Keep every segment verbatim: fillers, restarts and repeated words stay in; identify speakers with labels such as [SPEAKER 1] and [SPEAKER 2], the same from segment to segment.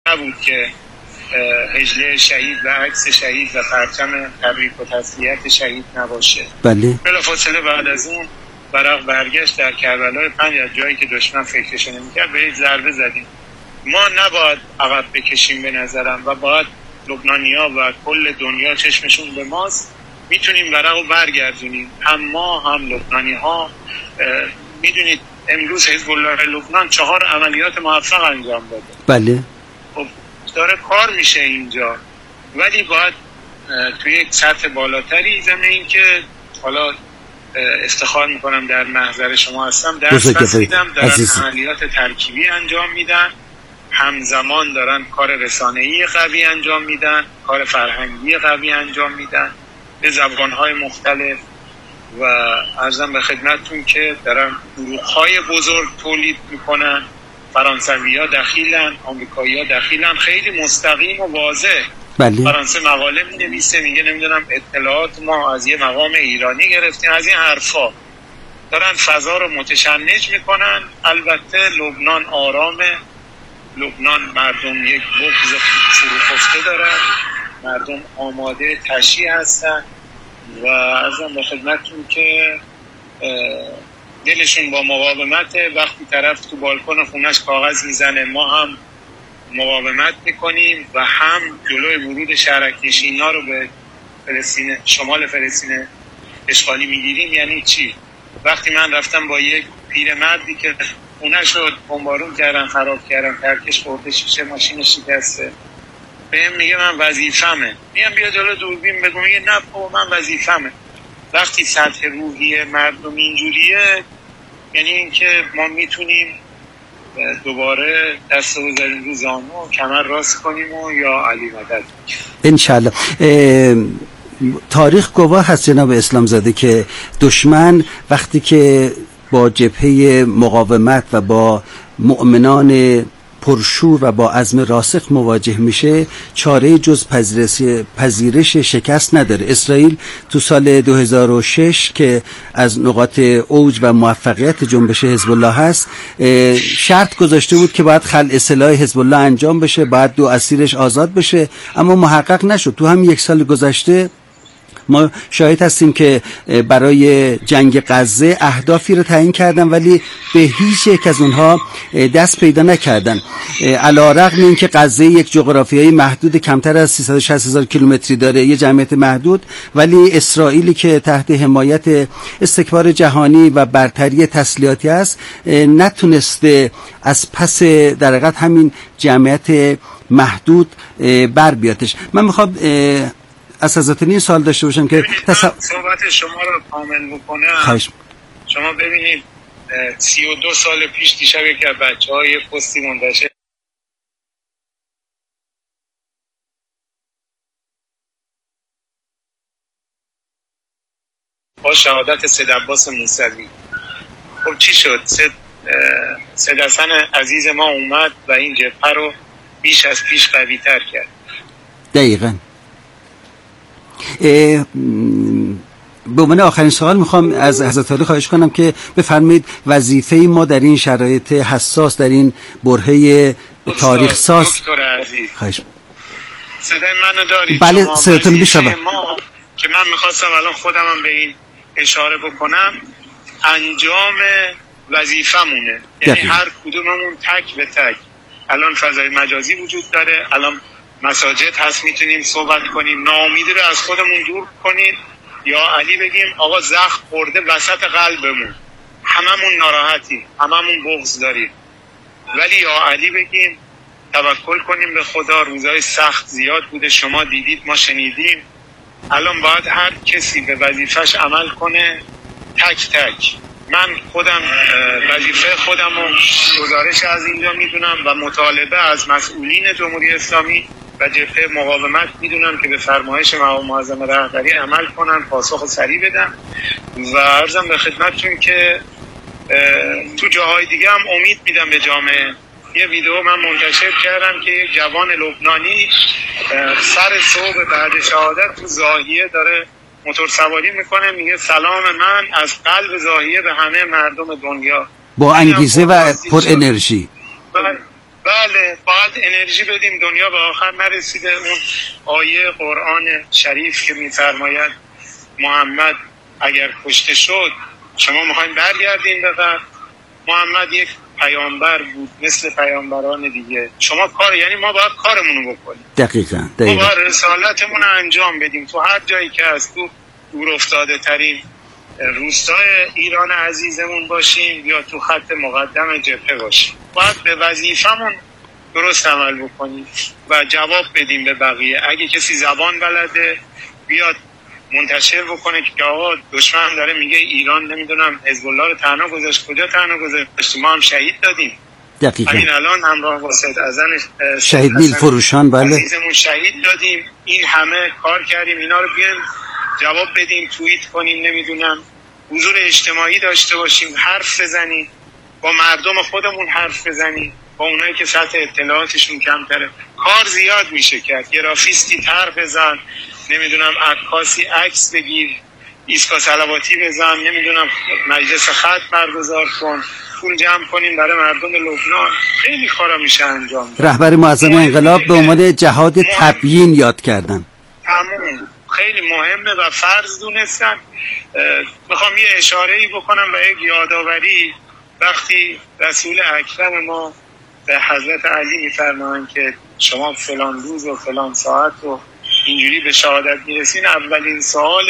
[SPEAKER 1] نبود که هجله شهید و عکس شهید و پرچم تبریک و تسلیت شهید نباشه.
[SPEAKER 2] بله.
[SPEAKER 1] بلافاصله بعد از اون برق برگشت در کربلای پنج، از جایی که دشمن فکرش نمی‌کرد به یک ضربه زدیم. ما نباید عقب بکشیم به نظرم و باید لبنانی‌ها و کل دنیا چشمشون به ماست، میتونیم برق رو برگردونیم. هم ما هم لبنانی‌ها. میدونید امروز حزب الله لبنان چهار عملیات موفق انجام داده.
[SPEAKER 2] بله.
[SPEAKER 1] خب داره کار میشه اینجا، ولی باید توی یک سطح بالاتری ضمن این که حالا افتخار میکنم در محضر شما هستم، درس رسیدم دارن عملیات ترکیبی انجام میدن، همزمان دارن کار رسانه‌ای قوی انجام میدن، کار فرهنگی قوی انجام میدن به زبانهای مختلف و عرضم به خدمتتون که دارن گروه‌های بزرگ تولید میکنن. فرانسوی‌ها دخیلن، آمریکایی‌ها دخیلن، خیلی مستقیم و واضح. بله. فرانسه مقاله می‌نویسه میگه نمیدونم اطلاعات ما از یه مقام ایرانی گرفتیم، از این حرفا دارن فضا رو متشنج میکنن. البته لبنان آرامه، لبنان مردم یک بغض فروخفته دارن، مردم آماده تشییع هستن و عرضم به خدمتتون که دلشون با مقاومت. وقتی طرف تو بالکن خونش کاغذ میزنه ما هم مقاومت میکنیم و هم جلوی ورود شهرک‌نشین‌ها رو به فلسطین، شمال فلسطین اشغالی میگیریم. یعنی چی؟ وقتی من رفتم با یک پیرمردی که خونش رو بمبارون کردن، خراب کردن، ترکش خورده، شیشه ماشینش شکسته، بهم میگه من وظیفمه. میگم بیا جلو دوربین بگو، میگه نه بابا من وظیفمه. وقتی سطح روحی مردم اینجوریه یعنی اینکه ما میتونیم دوباره دست رو بذاریم رو زانو و کمر راست کنیم و یا علی مدد
[SPEAKER 2] انشالله. تاریخ گواه هست جناب اسلام زاده که دشمن وقتی که با جبهه مقاومت و با مؤمنان پرشور و با عزم راسخ مواجه میشه چاره جز پذیرش شکست نداره. اسرائیل تو سال دو هزار و شش که از نقاط اوج و موفقیت جنبش حزب الله هست شرط گذاشته بود که باید خلع سلاح حزب الله انجام بشه، باید دو اسیرش آزاد بشه، اما محقق نشد. تو هم یک سال گذشته ما شاهد هستیم که برای جنگ غزه اهدافی رو تعیین کردن ولی به هیچ یک از اونها دست پیدا نکردن. علی‌رغم اینکه غزه یک جغرافیایی محدود کمتر از سیصد و شصت هزار کیلومتری داره، یه جمعیت محدود، ولی اسرائیلی که تحت حمایت استکبار جهانی و برتری تسلیحاتی است نتونسته از پس در حقیقت همین جمعیت محدود بر بیاتش. من میخوام از حضرتون این سوال داشته باشم که
[SPEAKER 1] تص... صحبت شما رو کامل بکنم.
[SPEAKER 2] خواهش.
[SPEAKER 1] شما ببینید سی و دو سال پیش دیشب یکی از بچه‌های پستی منتشر با شهادت سید عباس موسوی. خب چی شد؟ سید سید حسن عزیز ما اومد و این جبهه رو بیش از پیش قوی تر کرد.
[SPEAKER 2] دقیقاً. به عنوان آخرین سوال میخوام از حضرت عالی خواهش کنم که بفرمایید وظیفه ما در این شرایط حساس، در این برهه تاریخ ساز. خواهش.
[SPEAKER 1] صدای منو دارید؟
[SPEAKER 2] بله صداتون میشنوم.
[SPEAKER 1] که من میخواستم الان خودم هم به این اشاره بکنم، انجام وظیفمونه. یعنی هر کدوممون تک به تک. الان فضای مجازی وجود داره، الان مساجد هست میتونیم صحبت کنیم، ناامیدی رو از خودمون دور کنیم، یا علی بگیم آقا زخم خورده وسط قلبمون، هممون ناراحتیم، هممون بغض داریم، ولی یا علی بگیم توکل کنیم به خدا. روزای سخت زیاد بوده، شما دیدید، ما شنیدیم. الان باید هر کسی به وظیفش عمل کنه، تک تک. من خودم وظیفه خودم رو گزارش از اینجا میدونم و مطالبه از مسئولین جمهوری اسلامی و جبهه مقاومت میدونم که به فرمایش مقام معظم رهبری عمل کنن، پاسخ سریع بدن. و عرضم به خدمتتون که تو جاهای دیگه هم امید میدم به جامعه. یه ویدیو من منتشر کردم که یک جوان لبنانی سر صبح بعد شهادت تو زاهیه داره موتور سواری میکنه، میگه سلام من از قلب زاهیه به همه مردم دنیا،
[SPEAKER 2] با انگیزه و پر انرژی.
[SPEAKER 1] و بله باید انرژی بدیم، دنیا به آخر نرسیده. اون آیه قرآن شریف که می‌فرماید محمد اگر کشته شد شما میخواین برگردین به قبر، محمد یک پیامبر بود مثل پیامبران دیگه، شما کار، یعنی ما باید کارمونو بکنیم.
[SPEAKER 2] دقیقاً
[SPEAKER 1] ما باید رسالتمون رو انجام بدیم تو هر جایی که از تو دور افتاده ترین روستای ایران عزیزمون باشیم یا تو خط مقدم جبهه باشیم، باید به وظیفمون درست عمل بکنیم و جواب بدیم به بقیه. اگه کسی زبان بلده بیاد منتشر بکنه که آقا دشمن داره میگه ایران نمیدونم حزب الله رو تنها گذاشت، کجا تنها گذاشت، ما هم شهید دادیم.
[SPEAKER 2] دقیقاً
[SPEAKER 1] همین الان همراه با سید ازن
[SPEAKER 2] شهید نیل فروشان بله
[SPEAKER 1] عزیزمون شهید دادیم. این همه کار کردیم، اینا رو بیان جواب بدیم، توییت کنیم، نمیدونم حضور اجتماعی داشته باشیم، حرف بزنیم، با مردم خودمون حرف بزنیم، با اونایی که سطح اطلاعاتشون کمتره. کار زیاد میشه کرد، گرافیستی طرح بزن، نمیدونم عکاسی عکس بگیر، ایستگاه صلواتی بزن، نمیدونم مجلس خط برگزار کن، پول جمع کنیم برای مردم لبنان. خیلی کارا میشه انجام داد.
[SPEAKER 2] رهبر معظم انقلاب به عنوان جهاد تبیین یاد کردن.
[SPEAKER 1] تمام خیلی مهمه و فرض دونستن. میخوام یه اشاره‌ای بکنم و یک یادآوری. وقتی رسول اکرم ما به حضرت علی میفرمایند که شما فلان روز و فلان ساعت و اینجوری به شهادت میرسین، اولین سوال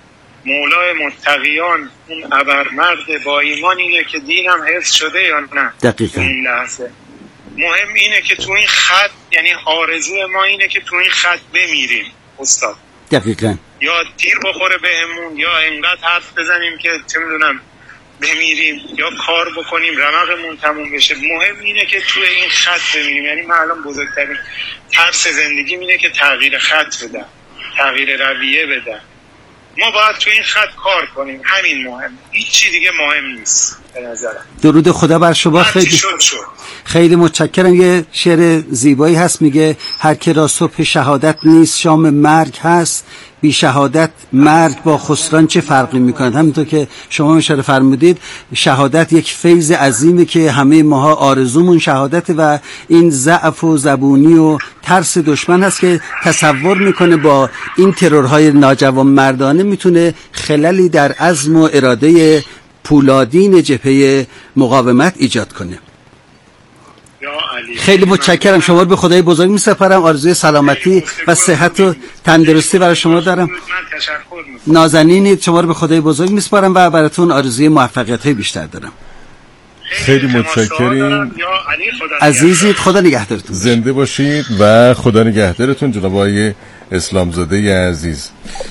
[SPEAKER 1] مولای متقیان اون ابرمرد با ایمان اینه که دینم حفظ شده یا نه.
[SPEAKER 2] دقیقاً
[SPEAKER 1] این لحظه مهم اینه که تو این خط، یعنی آرزو ما اینه که تو این خط بمیریم استاد.
[SPEAKER 2] دقیقاً
[SPEAKER 1] یا تیر بخوره بهمون یا اینقدر حرف بزنیم که چه میدونم بمیریم یا کار بکنیم رمقمون تموم بشه. مهم اینه که تو این خط بمیریم. یعنی من الان بزرگترین ترس زندگیم اینه که تغییر خط بدم، تغییر رویه بدم. ما باید تو این خط کار کنیم، همین مهم، هیچ چی دیگه مهم نیست به نظرم.
[SPEAKER 2] درود خدا بر شما. خیلی
[SPEAKER 1] شد شد.
[SPEAKER 2] خیلی متشکرم. یه شعر زیبایی هست میگه هر که را صبح شهادت نیست شام مرگ هست، بی شهادت مرگ با خسران چه فرقی میکنه. همونطور که شما اشاره فرمودید شهادت یک فیض عظیمه که همه ماها آرزومون شهادت و این ضعف و زبونی و ترس دشمن هست که تصور میکنه با این ترورهای ناجوانمردانه میتونه خللی در عزم و اراده پولادین جبهه مقاومت ایجاد کنه. خیلی متشکرم. شما رو به خدای بزرگ میسپارم. آرزوی سلامتی و صحت و تندرستی برای شما دارم. نازنینید. شما رو به خدای بزرگ میسپارم و براتون آرزوی موفقیت‌های بیشتر دارم.
[SPEAKER 3] خیلی متشکریم
[SPEAKER 2] عزیزید. خدا نگهدارتون.
[SPEAKER 3] زنده باشید و خدا نگهدارتون جناب آقای اسلامزاده عزیز.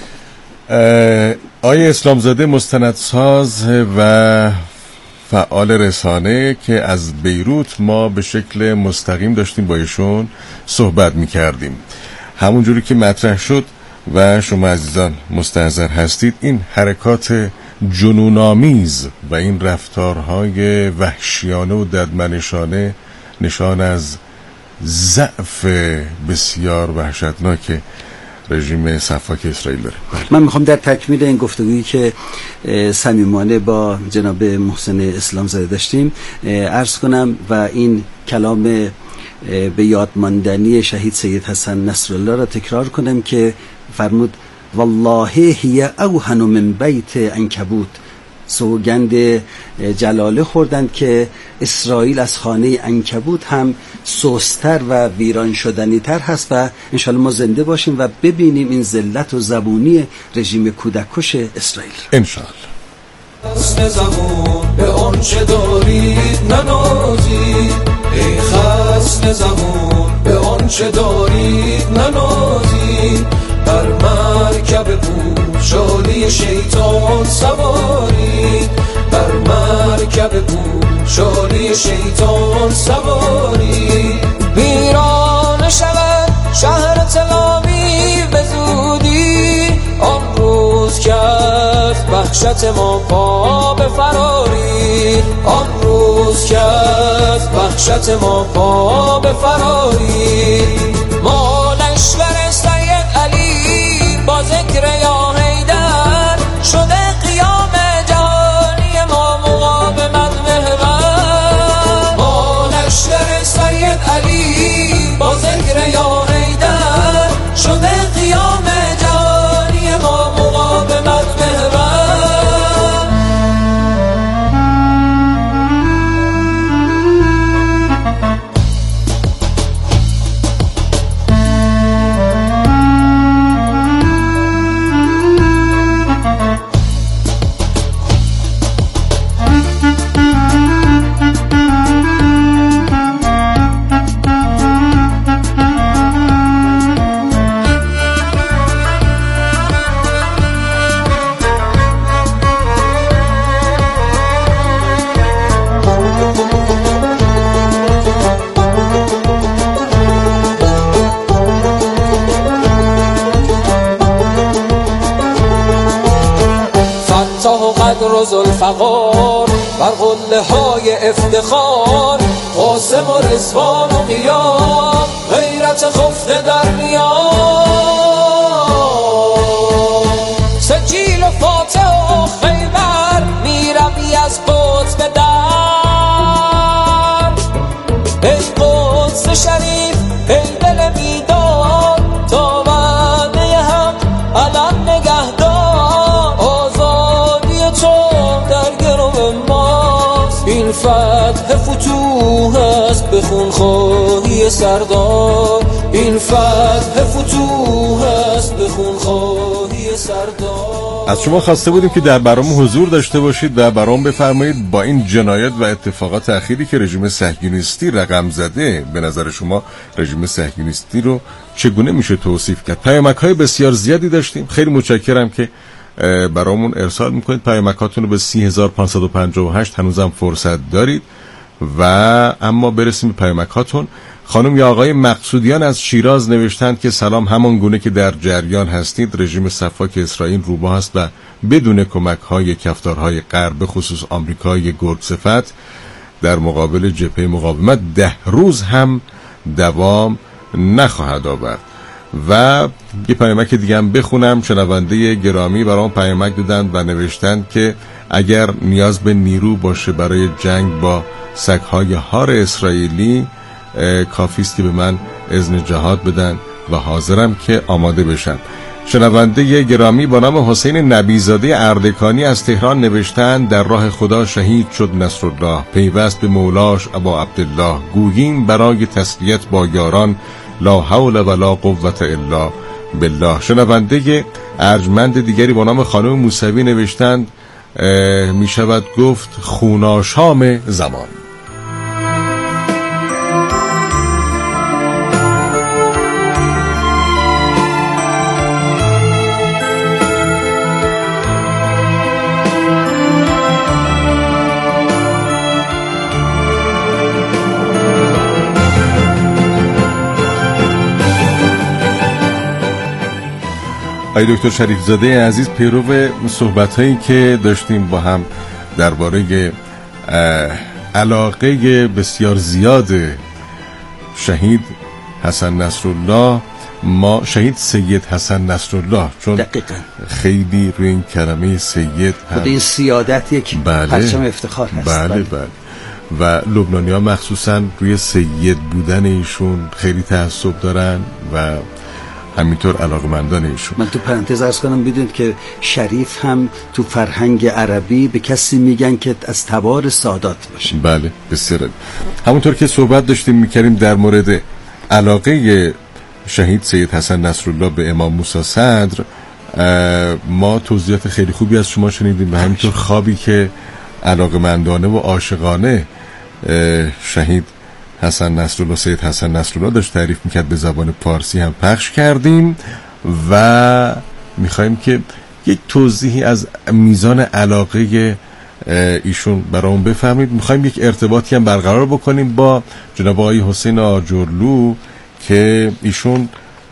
[SPEAKER 3] آقای اسلامزاده مستندساز و فعال رسانه که از بیروت ما به شکل مستقیم داشتیم با ایشون صحبت می‌کردیم. همونجوری که مطرح شد و شما عزیزان مستحضر هستید، این حرکات جنون‌آمیز و این رفتارهای وحشیانه و ددمنشانه نشان از ضعف بسیار وحشتناک رژیم صفاک اسرائیل داره.
[SPEAKER 2] من میخوام در تکمیل این گفتگویی که صمیمانه با جناب محسن اسلامزاده داشتیم عرض کنم و این کلام به یاد ماندنی شهید سید حسن نصرالله را تکرار کنم که فرمود والله هی اوهن من بیت عنکبوت. سوگند جلاله خوردند که اسرائیل از خانه عنکبوت هم سستر و ویران شدنی تر هست و انشالله ما زنده باشیم و ببینیم این ذلت و زبونی رژیم کودککش اسرائیل.
[SPEAKER 3] انشالله.
[SPEAKER 4] خسن زبون به آنچه دارید ننازید، ای خسن زبون به آنچه دارید ننازید. بر مرکب پوشالی شیطان سوارید، بر مرکب پوشالی شیطان سوارید. ویران شود شهر تلامی به زودی، آن روز که از وحشت ما پا به فراری، آن روز که از وحشت ما پا به فراری. ما لشکر سید علی با ذکر یا حیدر شده قیام جهانی ما مقاومت محور. ما لشکر سید علی صدر و ذوالفقار، بر قله های افتخار، قاسم و رضوان و قیام، غیرت خفته در نیام. سجیل و فاتح و خیبر، میروی از قدس به در. ای قدس شریف، ای دل بیدار، تا وعده حق علم نگهدار. آزادی تو در گرو ماست، این فتح فتوح است به خونخواهی سردار. این فتح فتوح است به خونخواهی سردار.
[SPEAKER 3] از شما خواسته بودیم که در برام حضور داشته باشید و برام بفرمایید با این جنایت و اتفاقات اخیری که رژیم صهیونیستی رقم زده، به نظر شما رژیم صهیونیستی رو چگونه میشه توصیف کرد؟ پیامک‌های بسیار زیادی داشتیم. خیلی متشکرم که برامون ارسال میکنید. پیامکاتون رو به سی هزار و پانصد و پنجاه و هشت هنوزم فرصت دارید. و اما برسیم به پیامکاتون. خانم یا آقای مقصودیان از شیراز نوشتند که سلام، همان گونه که در جریان هستید رژیم صفاک اسرائیل روباه است و بدون کمک‌های کفتارهای غرب به خصوص آمریکای گرگ‌صفت در مقابل جبهه مقاومت ده روز هم دوام نخواهد آورد. و یه پیامک دیگه هم بخونم. شنونده گرامی برام پیامک دادند و نوشتند که اگر نیاز به نیرو باشه برای جنگ با سگ‌های هار اسرائیلی، کافی است که به من اذن جهاد بدن و حاضرم که آماده بشم. شنونده گرامی با نام حسین نبیزاده اردکانی از تهران نوشتند در راه خدا شهید شد نصرالله، پیوست به مولاش ابا عبدالله، گوییم برای تسلیت با یاران لا حول ولا قوت الا بالله. شنونده ارجمند دیگری با نام خانم موسوی نوشتند می شود گفت خوناشام زمان. آقای دکتر شریف زاده عزیز، پیرو صحبت‌هایی که داشتیم با هم درباره علاقه بسیار زیاد شهید حسن نصرالله، ما شهید سید حسن نصرالله، چون
[SPEAKER 2] دقیقاً
[SPEAKER 3] خیلی روی این کلمه سید
[SPEAKER 2] خود این سیادت یک
[SPEAKER 3] بله
[SPEAKER 2] پرچم افتخار هست.
[SPEAKER 3] بله بله, بله. و لبنانی‌ها مخصوصاً روی سید بودن ایشون خیلی تعصب دارن و همینطور علاقمندان ایشون.
[SPEAKER 2] من تو پرانتز عرض کنم بدونید که شریف هم تو فرهنگ عربی به کسی میگن که از تبار سادات باشه.
[SPEAKER 3] بله بسیار. همونطور که صحبت داشتیم میکردیم در مورد علاقه شهید سید حسن نصرالله به امام موسی صدر، ما توضیحات خیلی خوبی از شما شنیدیم و همینطور خوابی که علاقمندانه و عاشقانه شهید حسن نصرالله سید حسن نصرالله داشت تعریف میکرد به زبان پارسی هم پخش کردیم و میخوایم که یک توضیحی از میزان علاقه ایشون برامون بفهمید. میخوایم یک ارتباطی هم برقرار بکنیم با جناب آقای حسین آجرلو که ایشون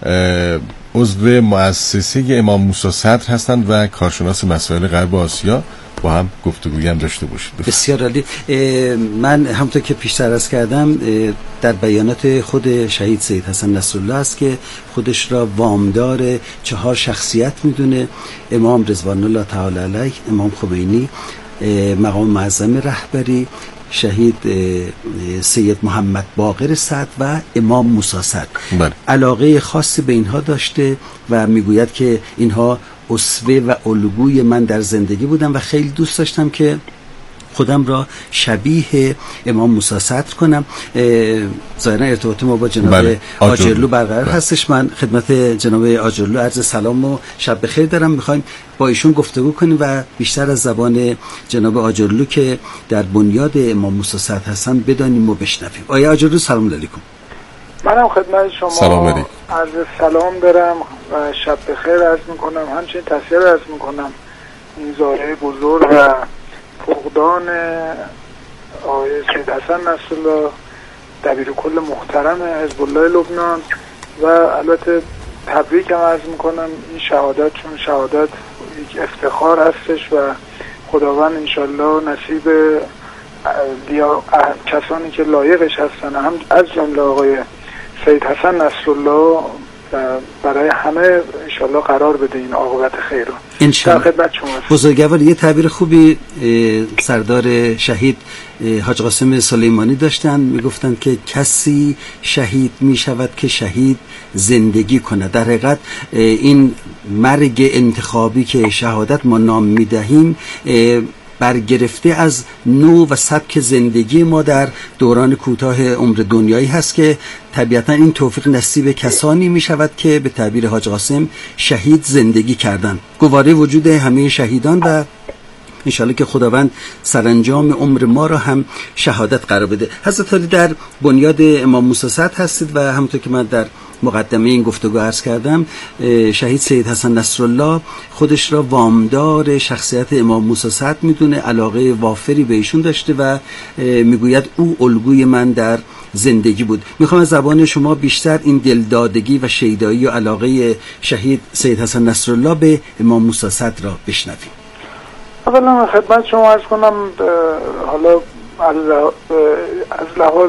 [SPEAKER 3] عضو مؤسسه امام موسی صدر هستند و کارشناس مسائل غرب آسیا. با هم گفتگویی هم داشته باشید.
[SPEAKER 2] بسیار عالی. من همونطور که پیشتر عرض کردم در بیانات خود شهید سید حسن نصرالله است که خودش را وامدار چهار شخصیت میدونه: امام رضوان الله تعالی علیه، امام خمینی، مقام معظم رهبری، شهید سید محمد باقر صدر و امام موسی صدر.
[SPEAKER 3] بله.
[SPEAKER 2] علاقه خاصی به اینها داشته و میگوید که اینها اسوه و الگوی من در زندگی بودن و خیلی دوست داشتم که خودم را شبیه امام موسی صدر کنم. ظاهرا ارتباط ما با جناب بله. آجرلو برقرار بله. هستش. من خدمت جناب آجرلو عرض سلام و شب بخیر دارم. میخوایم با ایشون گفتگو کنیم و بیشتر از زبان جناب آجرلو که در بنیاد امام موسی صدر هستن بدانیم و بشنویم. آقای آجرلو سلام علیکم.
[SPEAKER 5] منم خدمت شما
[SPEAKER 3] سلام علیکم.
[SPEAKER 5] عرض سلام دارم و شب بخیر عرض میکنم. همچنین تسلیت عرض میکنم این زاره بزرگ و فقدان آقای سید حسن نصرالله دبیر کل محترم حزب الله لبنان و البته تبریک هم عرض میکنم. این شهادت چون شهادت یک افتخار هستش و خداوند انشالله نصیب لیا... کسانی که لایقش هستن هم از جمله آقای سید حسن نصرالله برای همه انشالله قرار بده این عاقبت خیر رو.
[SPEAKER 2] انشالله. بزرگوار یه تعبیر خوبی سردار شهید حاج قاسم سلیمانی داشتن، میگفتن که کسی شهید میشود که شهید زندگی کنه. در حقیقت این مرگ انتخابی که شهادت ما نام میدهیم برگرفته از نوع و سبک زندگی ما در دوران کوتاه عمر دنیایی هست که طبیعتا این توفیق نصیب کسانی می شود که به تعبیر حاج قاسم شهید زندگی کردن. گواره وجود همه شهیدان و انشاءالله که خداوند سرانجام عمر ما را هم شهادت قرار بده. حضرت علی در بنیاد امام موسی صدر هستید و همونطور که من در مقدمه این گفتگو عرض کردم، شهید سید حسن نصرالله خودش را وامدار شخصیت امام موسی صدر میدونه، علاقه وافری به ایشون داشته و میگوید او الگوی من در زندگی بود. میخوام از زبان شما بیشتر این دلدادگی و شیدایی و علاقه شهید سید حسن نصرالله به امام موسی صدر را بشنویم.
[SPEAKER 5] اولا خدمت شما عرض کنم، حالا از لحاظ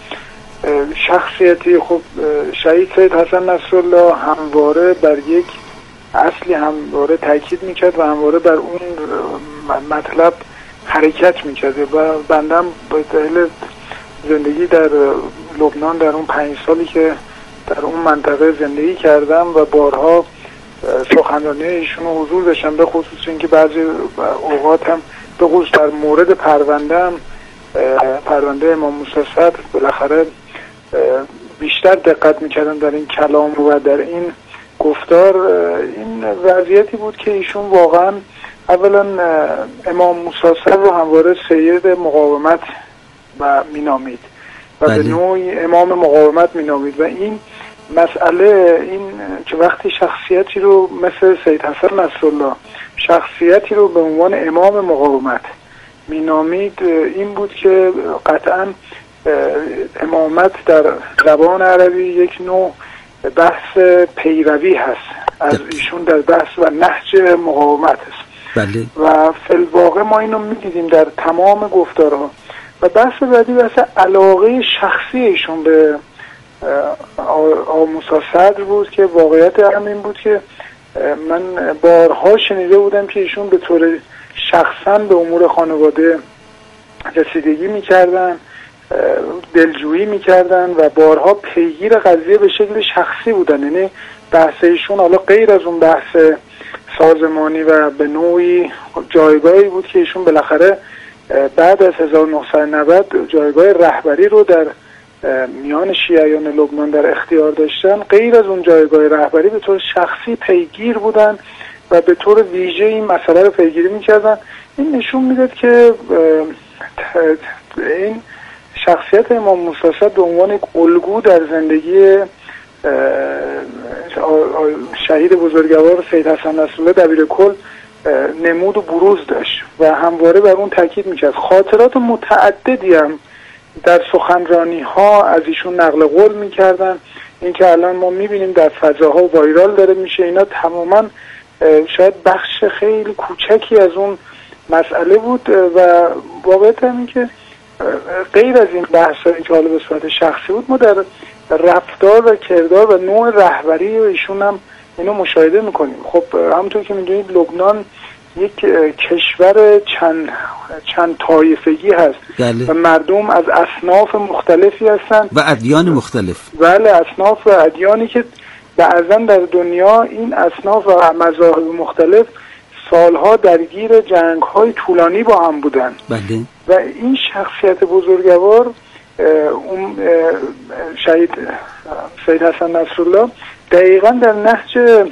[SPEAKER 5] شخصیتی خب شهید سید حسن نصرالله همواره بر یک اصلی همواره تاکید میکرد و همواره بر اون مطلب حرکت میکرد و بندم با دلیل زندگی در لبنان در اون پنج سالی که در اون منطقه زندگی کردم و بارها سخنرانی ایشون رو حضور داشتم، به خصوص اینکه بعضی اوقات هم به خصوص در مورد پروندهم پرونده امام موسی صدر بالاخره بیشتر دقت میکردم در این کلام و در این گفتار. این وضعیتی بود که ایشون واقعا اولا امام موسی صدر رو همواره سید مقاومت و مینامید و به نوعی امام مقاومت مینامید و این مسئله این که وقتی شخصیتی رو مثل سید حسن نصرالله شخصیتی رو به عنوان امام مقاومت مینامید، این بود که قطعا امامت در زبان عربی یک نوع بحث پیروی هست از ایشون در بحث و نهج مقاومت است.
[SPEAKER 2] بله.
[SPEAKER 5] و فی الواقع ما اینو میدیدیم در تمام گفتارها. و بحث بعدی بحث علاقه شخصی ایشون به آقا موسی صدر بود که واقعیت همین بود که من بارها شنیده بودم که ایشون به طور شخصا به امور خانواده رسیدگی میکردن، دلجویی میکردن و بارها پیگیر قضیه به شکل شخصی بودن. یعنی بحث ایشون حالا غیر از اون بحث سازمانی و به نوعی جایگاهی بود که ایشون بالاخره بعد از هزار و نهصد و نود جایگاه رهبری رو در میان شیعیان لبنان در اختیار داشتن، غیر از اون جایگاه رهبری به طور شخصی پیگیر بودن و به طور ویژه این مسئله رو پیگیری میکردن. این نشون میداد که این شخصیت امام موسی صدر به عنوان یک الگو در زندگی شهید بزرگوار سید حسن نصرالله دبیر کل نمود و بروز داشت و همواره بر اون تاکید میکرد. خاطرات متعددی هم در سخنرانی ها از ایشون نقل قول میکردن. این که الان ما میبینیم در فضاها وایرال داره میشه، اینا تماما شاید بخش خیلی کوچکی از اون مسئله بود و واقعیت هم این که غیر از این بحثایی که حالا به صورت شخصی بود، ما در رفتار و کردار و نوع رهبری ایشون هم اینو مشاهده میکنیم. خب همونطور که میدونید لبنان یک کشور چند چند طایفگی هست.
[SPEAKER 2] بله.
[SPEAKER 5] و مردم از اصناف مختلفی هستند و
[SPEAKER 2] ادیان مختلف.
[SPEAKER 5] بله، اصناف و ادیانی که بعضا در دنیا این اصناف و مذاهب مختلف سالها درگیر جنگ‌های طولانی با هم بودن.
[SPEAKER 2] بله.
[SPEAKER 5] و این شخصیت بزرگوار اون شهید سید حسن نصرالله دقیقاً در نهج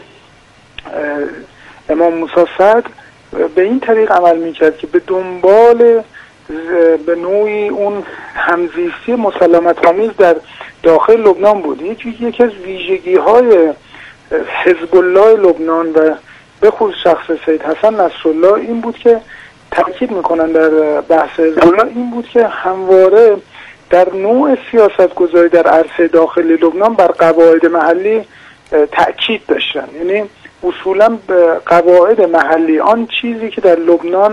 [SPEAKER 5] امام موسی صدر به این طریق عمل میکرد که به دنبال به نوعی اون همزیستی مسالمت آمیز در داخل لبنان بود. یکی یکی از ویژگی های حزب الله لبنان و به خصوص شخص سید حسن نصرالله این بود که تاکید میکنن در بحث حزب الله این بود که همواره در نوع سیاست گذاری در عرصه داخلی لبنان بر قواعد محلی تاکید داشتن. یعنی اصولا به قواعد محلی، آن چیزی که در لبنان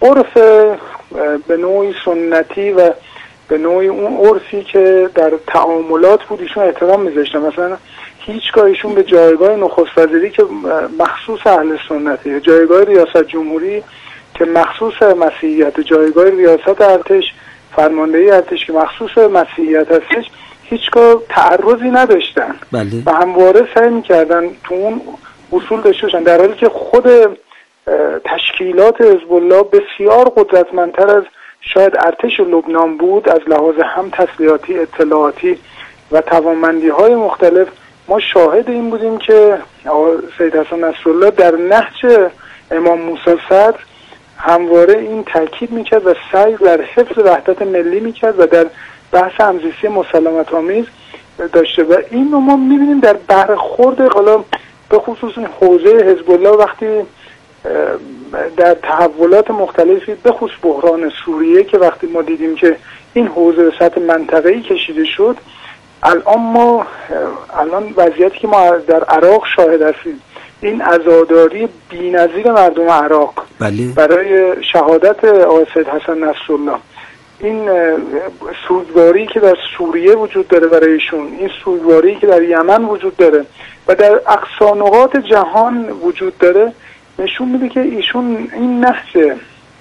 [SPEAKER 5] عرف به نوعی سنتی و به نوعی اون عرفی که در تعاملات بود ایشون احترام میذاشتن. مثلا هیچگاه ایشون به جایگاه نخست وزیری که مخصوص اهل سنته، جایگاه ریاست جمهوری که مخصوص مسیحیت، جایگاه ریاست ارتش، فرماندهی ارتش که مخصوص مسیحیت هستش، هیچگاه تعرضی نداشتن.
[SPEAKER 2] بله.
[SPEAKER 5] و همواره سعی میکردن تو اون اصول داشته باشن، در حالی که خود تشکیلات حزب الله بسیار قدرتمندتر از شاید ارتش لبنان بود از لحاظ هم تسلیحاتی، اطلاعاتی و توانمندی های مختلف. ما شاهد این بودیم که سید حسن نصرالله در نهج امام موسی صدر همواره این تاکید میکرد و سعی در حفظ وحدت ملی میکرد و در بحث همزیستی مسالمت آمیز داشته. و این رو ما میبینیم در برخورد حالا به خصوص حوزه حزب الله وقتی در تحولات مختلفی، به خصوص بحران سوریه که وقتی ما دیدیم که این حوزه به سطح منطقه‌ای کشیده شد، الان ما الان وضعیتی که ما در عراق شاهد هستیم، این عزاداری بی‌نظیر مردم عراق
[SPEAKER 2] بله.
[SPEAKER 5] برای شهادت آقای سید حسن نصرالله، این سوگواری که در سوریه وجود داره برایشون، این سوگواری که در یمن وجود داره و در اقصا نقاط جهان وجود داره، نشون میده که ایشون این نهج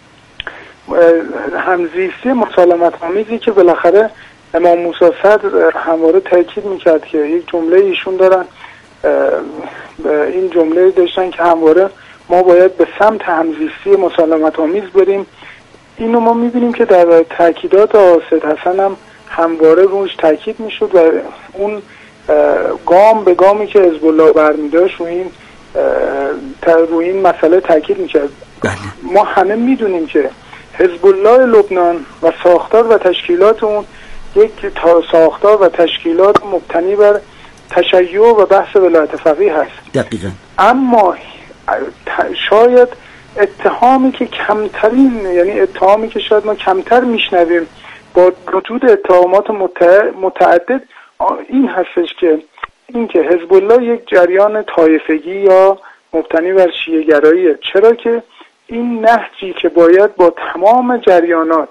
[SPEAKER 5] همزیستی مسالمت آمیزی که بالاخره امام موسی صدر همواره تاکید میکرد که یک جمله ایشون دارن، این جمله داشتن که همواره ما باید به سمت همزیستی مسالمت آمیز بریم. اینو ما میبینیم که در تاکیدات سید حسن هم همواره روش تاکید میشد و اون گام به گامی که حزب الله برمیداشت روی این روی این مسئله تاکید میکرد. ما همه میدونیم که حزب الله لبنان و ساختار و تشکیلات اون یک ساختار و تشکیلات مبتنی بر تشیع و بحث ولایت فقیه هست.
[SPEAKER 2] دقیقاً.
[SPEAKER 5] اما شاید اتهامی که کمترین، یعنی اتهامی که شاید ما کمتر میشنویم با وجود اتهامات متعدد، این هستش که این که حزب الله یک جریان طایفگی یا مبتنی بر شیعه گراییه. چرا که این نهجی که باید با تمام جریانات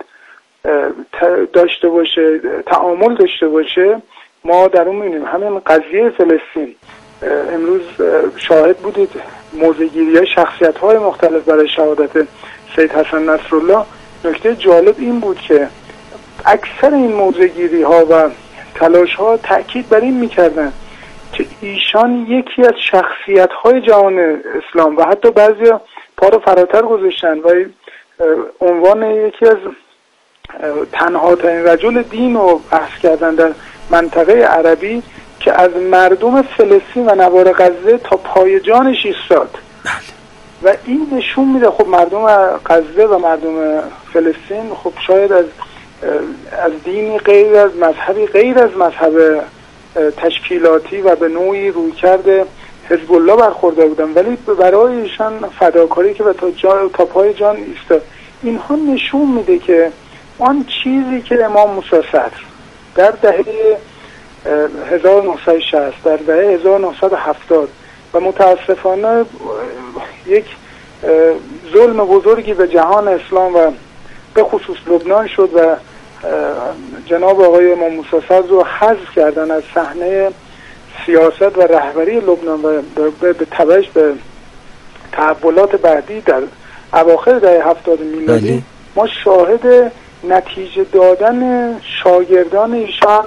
[SPEAKER 5] داشته باشه، تعامل داشته باشه، ما در اون می‌بینیم. همین قضیه فلسطین امروز شاهد بودید، موضع‌گیری‌های شخصیت‌های مختلف برای شهادت سید حسن نصرالله. نکته جالب این بود که اکثر این موضع‌گیری‌ها و تلاش‌ها تأکید بر این می‌کردن که ایشان یکی از شخصیت‌های جهان اسلام و حتی بعضیا پا رو فراتر گذاشتن و عنوان یکی از تنها ترین رجل دین رو بحث کردن در منطقه عربی که از مردم فلسطین و نوار غزه تا پای جانش ایستاد. و این نشون میده خب مردم غزه و مردم فلسطین خب شاید از از دینی غیر از مذهبی غیر از مذهب تشکیلاتی و به نوعی روی کرده حزب الله برخورده بودن، ولی برای ایشان فداکاری که به تا, جا، تا پای جان ایستاد. اینها نشون میده که آن چیزی که امام موسی صدر در دهه هزار و نهصد و شصت، در دهه هزار و نهصد و هفتاد و متاسفانه یک ظلم بزرگی به جهان اسلام و به خصوص لبنان شد و جناب آقای امام موسی صدر رو حذف کردن از صحنه سیاست و رهبری لبنان و به تبعش به تحولات بعدی در اواخر دهه هفتاد میلادی بله. ما شاهد نتیجه دادن شاگردان ایشان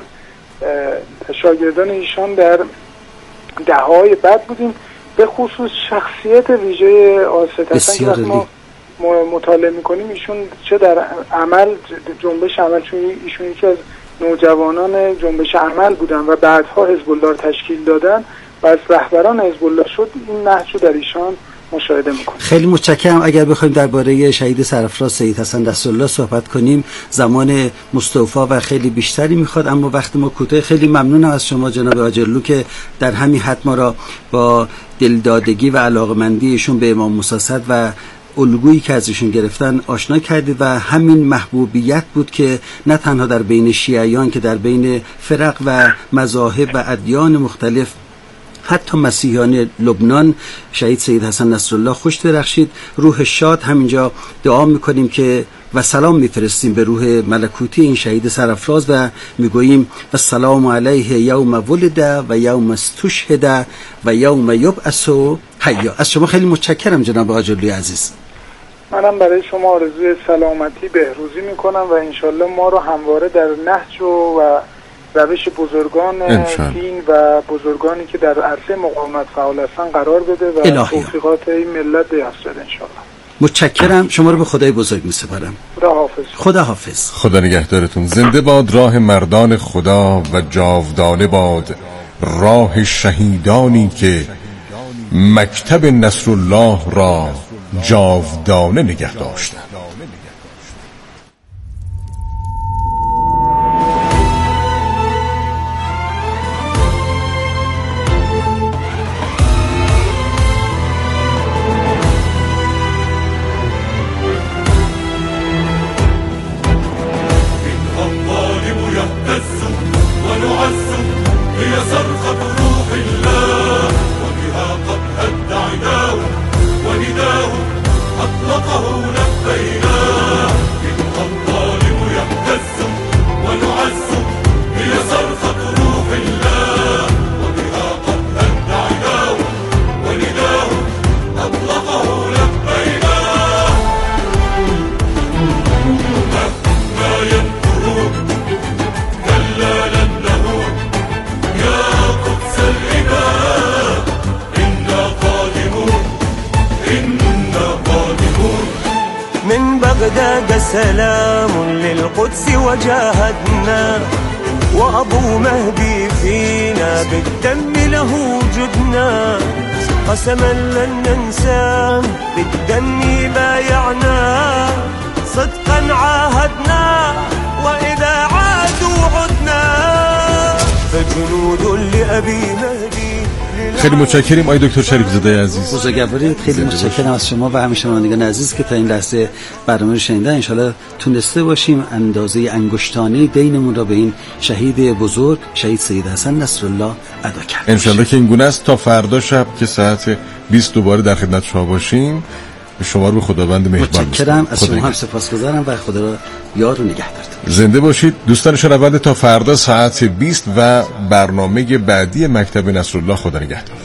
[SPEAKER 5] شاگردان ایشان در دههای بعد بودیم، به خصوص شخصیت ویژه آسد حسن که ما مطالعه میکنیم ایشون چه در عمل جنبش عمل، چون ایشون یکی از نوجوانان جنبش عمل بودن و بعدها حزب الله تشکیل دادن و از رهبران حزب الله شد، این نهج رو در ایشان مشاهده میکنیم.
[SPEAKER 2] خیلی متشکرم. اگر بخوایم درباره شهید سرفراز سید حسن نصرالله صحبت کنیم زمان مستوفی و خیلی بیشتری میخواد، اما وقت ما کوتاه. خیلی ممنونم از شما جناب آجرلو که در همین حد ما را با دلدادگی و علاقمندی ایشون به امام موسی صدر و الگویی که از ایشون گرفتن آشنا کردید و همین محبوبیت بود که نه تنها در بین شیعیان که در بین فرق و مذاهب و ادیان مختلف حتی مسیحیان لبنان شهید سید حسن نصرالله خوش درخشید. روح شاد همینجا دعا میکنیم که و سلام میفرستیم به روح ملکوتی این شهید سرافراز و میگوییم و سلام علیه یوم ولد و یوم استشهد و یوم یبعث حیا. از شما خیلی متشکرم جناب آجرلوی عزیز.
[SPEAKER 5] منم برای شما آرزوی سلامتی بهروزی میکنم و انشالله ما رو همواره در نهج و روش بزرگان دین و بزرگانی که در عرصه مقاومت فعال هستن قرار بده و توفیقات این ملت دست بده انشالله.
[SPEAKER 2] متشکرم. شما رو به خدای بزرگ میسپارم.
[SPEAKER 5] خدا حافظ.
[SPEAKER 2] خدا حافظ.
[SPEAKER 3] خدا نگهدارتون. زنده باد راه مردان خدا و جاودانه باد راه شهیدانی که مکتب نصرالله را جاودانه نگه داشتند.
[SPEAKER 6] سلام للقدس وجاهدنا وأبو مهدي فينا بالدم له جدنا قسما لن ننساه بالدم بايعنا صدقا عاهدنا وإذا عادوا عدنا فجنود لأبي مهدي.
[SPEAKER 3] خیلی متشکریم آقای دکتر شریف زاده عزیز.
[SPEAKER 2] بزرگوارید. خیلی متشکرم از شما و همه شنوندگان عزیز که تا این لحظه برنامه رو شنیدن. ان شاءالله تونسته باشیم اندازه انگشتانه دینمون را به این شهید بزرگ شهید سید حسن نصرالله ادا کرد.
[SPEAKER 3] ان شاءالله که این گونه است. تا فردا شب که ساعت بیست دوباره در خدمت شما باشیم. شما رو به خداوند مهربان
[SPEAKER 2] متشکرم. از شما هم سپاسگزارم و خدا را یار و نگهدارتون.
[SPEAKER 3] زنده باشید دوستان شنونده. تا فردا ساعت بیست و برنامه بعدی مکتب نصرالله. خدا نگهدار.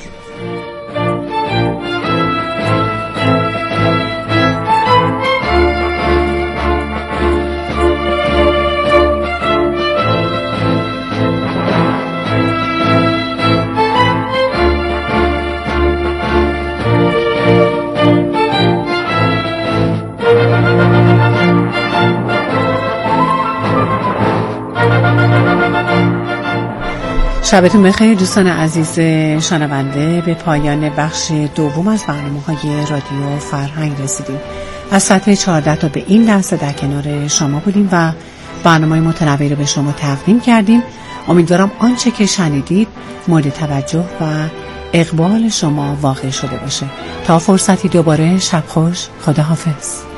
[SPEAKER 7] شبتون بخیر دوستان عزیز شنونده. به پایان بخش دوم از برنامه‌های رادیو فرهنگ رسیدیم. از ساعت چهارده تا به این لحظه در کنار شما بودیم و برنامه متنوعی رو به شما تقدیم کردیم. امیدوارم آنچه که شنیدید مورد توجه و اقبال شما واقع شده باشه. تا فرصتی دوباره، شب خوش. خدا حافظ.